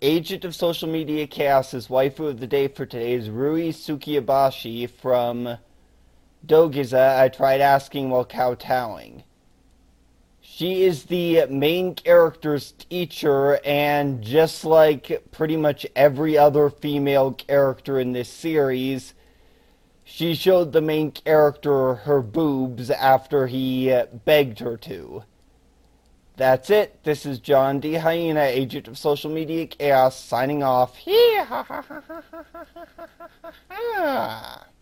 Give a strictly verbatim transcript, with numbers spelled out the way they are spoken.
Agent of Social Media Chaos's waifu of the day for today is Rui Tsukiyobashi from Dogiza. I tried asking while kowtowing. She is the main character's teacher, and just like pretty much every other female character in this series, she showed the main character her boobs after he begged her to. That's it. This is John D. Hyena, Agent of Social Media Chaos, signing off.